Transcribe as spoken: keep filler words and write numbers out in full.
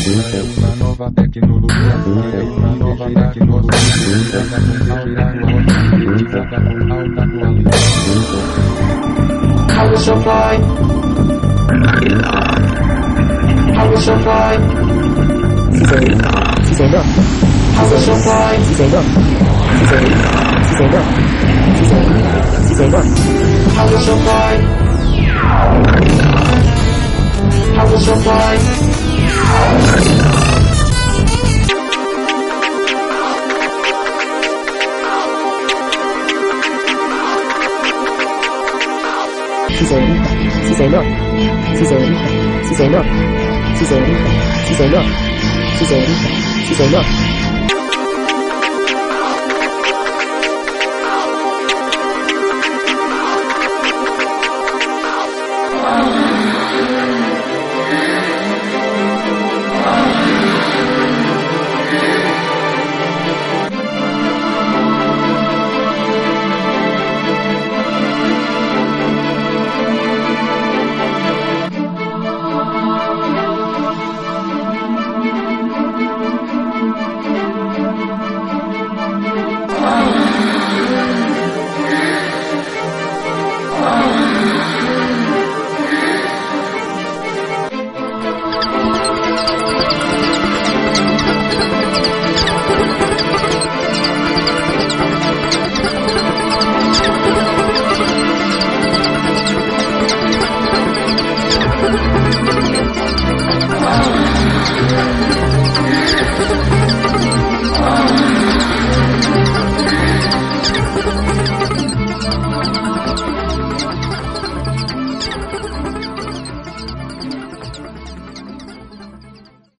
é uma nova tecnologia, é uma nova tecnologia, com alta qualidade. Power supply. Power supply. Dizendo. Power supply. Dizendo. Dizendo. Dizendo. Power supply. Power supply. Dizendo. Dizendo. Dizendo. Dizendo. Dizendo. Dizendo. Dizendo. Dizendo.